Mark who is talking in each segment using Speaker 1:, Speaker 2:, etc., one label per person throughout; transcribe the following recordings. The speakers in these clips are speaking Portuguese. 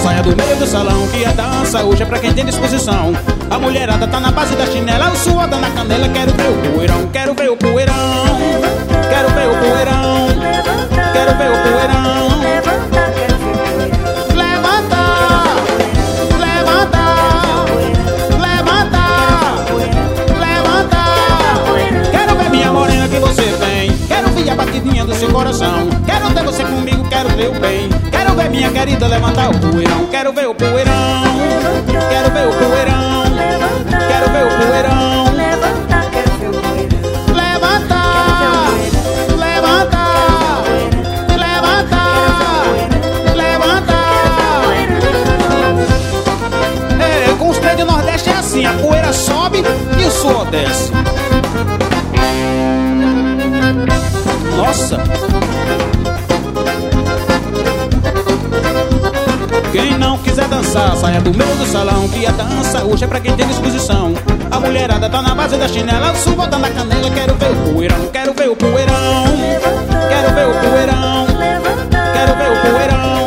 Speaker 1: saia do meio do salão, que a dança hoje é pra quem tem disposição. A mulherada tá na base da chinela, o suor tá na canela. Quero ver o poeirão, quero ver o poeirão, quero ver o poeirão, quero ver o poeirão. Levanta, levanta, levanta, levanta. Quero ver minha morena que você tem, quero ver a batidinha do seu coração. Quero ter você comigo, quero ver o bem. Quero ver minha querida levantar o poeirão. Quero ver o poeirão, quero ver o poeirão, quero ver o poeirão. Levanta, levanta, levanta, levanta. É, com os três do Nordeste é assim, a poeira sobe e o suor desce. Nossa! Quem não quiser dançar, saia do meio do salão, que a dança hoje é pra quem tem disposição. A mulherada tá na base da chinela, o suor tá na canela. Quero ver o poeirão, quero ver o poeirão, quero ver o poeirão, quero ver o poeirão.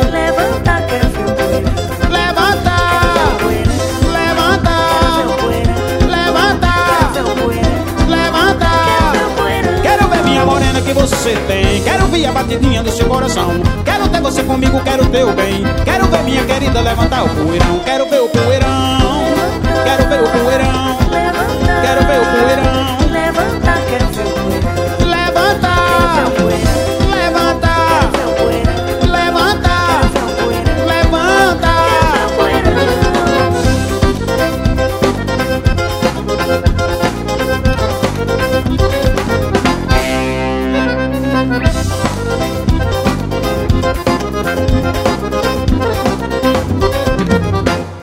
Speaker 1: Levanta, levanta, levanta, levanta. Quero ver minha morena que você tem, quero ver a batidinha do seu coração. Quero ter você comigo, quero ter o bem. Quero ver minha querida levantar o poeirão. Quero ver o poeirão, quero ver o poeirão.